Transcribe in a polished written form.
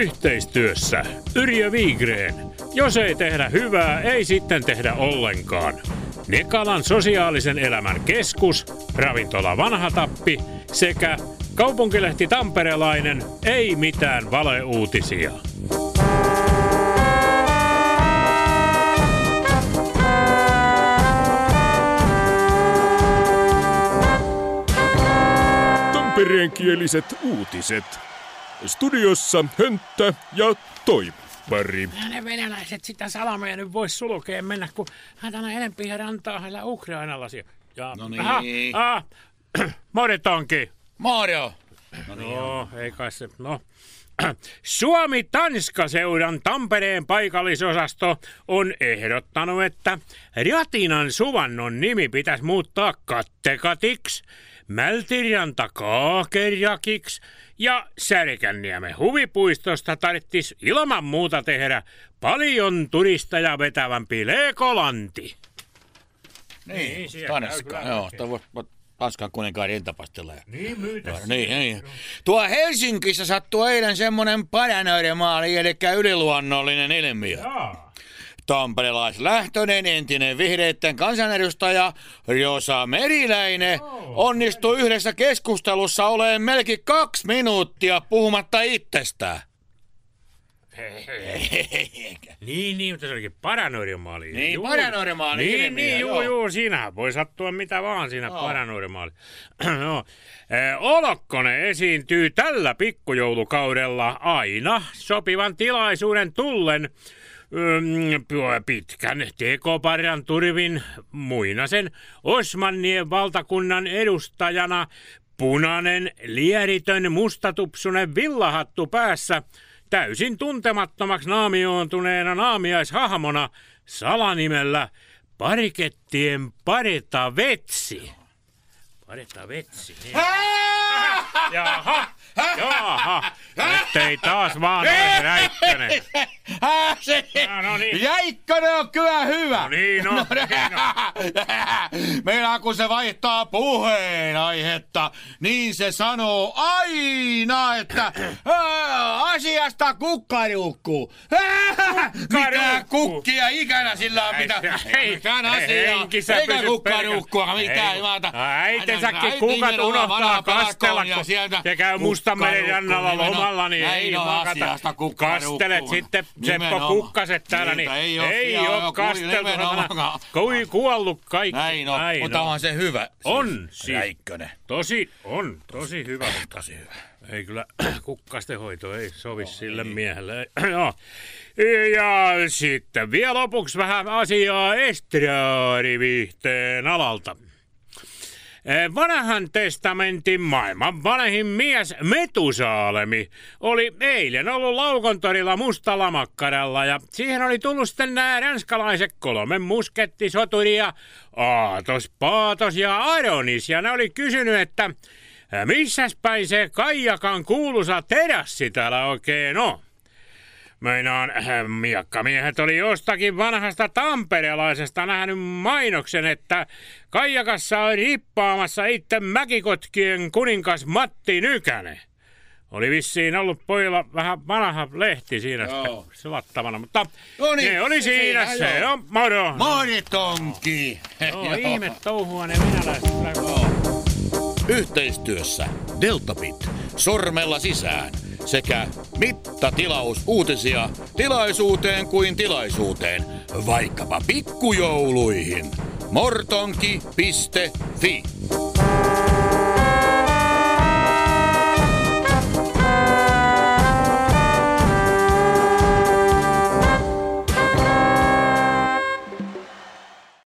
Yhteistyössä Yrjö Viigreen. Jos ei tehdä hyvää, ei sitten tehdä ollenkaan. Nekalan sosiaalisen elämän keskus, ravintola Vanhatappi sekä kaupunkilehti Tamperelainen, ei mitään valeuutisia. Tampereenkieliset uutiset. Studiossa Hönttä ja Toippari. Ne venäläiset sitä salameja nyt vois sulkea mennä, kun hän tänä enempiä rantaa heillä Ukrainalaisia. Ja... No niin. Moritonki. Mario. No, ei kai se, no. Suomi-Tanska-seuran Tampereen paikallisosasto on ehdottanut, että Ratinan suvannon nimi pitäisi muuttaa Kattekatiksi, Mältiranta Kaakerjakiksi ja Särkänniemen huvipuistosta tarvitsisi ilman muuta tehdä paljon turisteja vetävämpi Legolanti. Niin, Tanska, joo, Tanskan kuninkaan rintapastilla. Niin, myytäs. Niin. Tuo Helsingissä sattui eilen semmonen paranormaali, eli yliluonnollinen ilmiö. Jaa. Tamperelaislähtöinen entinen vihreitten kansanedustaja Rosa Meriläinen onnistui yhdessä keskustelussa olemaan melkein 2 minuuttia puhumatta itsestään. Niin, mutta se olikin paranormaali. Niin, paranormaali ilmiö. Niin, juu, siinähän voi sattua mitä vaan siinä paranormaali. No, Olokkonen esiintyy tällä pikkujoulukaudella aina sopivan tilaisuuden tullen pitkän tekoparran turvin Muinasen Osmannien valtakunnan edustajana, punainen, lieritön, mustatupsunen villahattu päässä, täysin tuntemattomaksi naamioontuneena naamiaishahmona salanimellä Parikettien Paretavetsi. Paretavetsi, niin. Jaha. Ettei taas vaan ole Räikkönen. No niin. Jäikkönen on kyllä hyvä. No niin, no. Meillä kun se vaihtaa puheenaihetta, niin se sanoo aina, että asiasta kukkariukkuu. Mitä kukkia ikänä sillä on mitään asiaa. Eikä kukkariukkua mitään. Äitensäkin kukat unohtaa kastella, kun se käy Mustanmeren rannalla lomalla, niin ei makata. Kastelet sitten Seppo Kukkaset täällä, niin ei oo kasteltu. Kuollut kaikki. Näin on, mutta onhan se hyvä. On siis. Räikkönen. Tosi hyvä. Tosi hyvä. Ei kyllä kukkasten hoito ei sovi sille miehelle. No. Ja sitten vielä lopuksi vähän asiaa estraadiviihteen alalta. Vanhan testamentin maailman vanhin mies Metusaalemi oli eilen ollut Laukontorilla mustalla makkaralla ja siihen oli tullut sitten nämä ranskalaiset 3 muskettisoturia Aatos, Paatos ja Aronis ja ne oli kysynyt, että missäs päin se Kaijakan kuuluisa terassi täällä oikein on? Meinaan, miakkamiehet oli jostakin vanhasta tamperelaisesta nähnyt mainoksen, että Kaijakassa on rippaamassa itse Mäkikotkien kuningas Matti Nykänen. Oli vissiin ollut pojilla vähän vanha lehti siinä sulattavana, mutta no niin, ne oli siinä se on moro. Moritonki! Joo, ihme touhua ne venäläiset. Yhteistyössä Deltapit, sormella sisään sekä mittatilaus uutisia tilaisuuteen kuin tilaisuuteen, vaikkapa pikkujouluihin. Mortonki.fi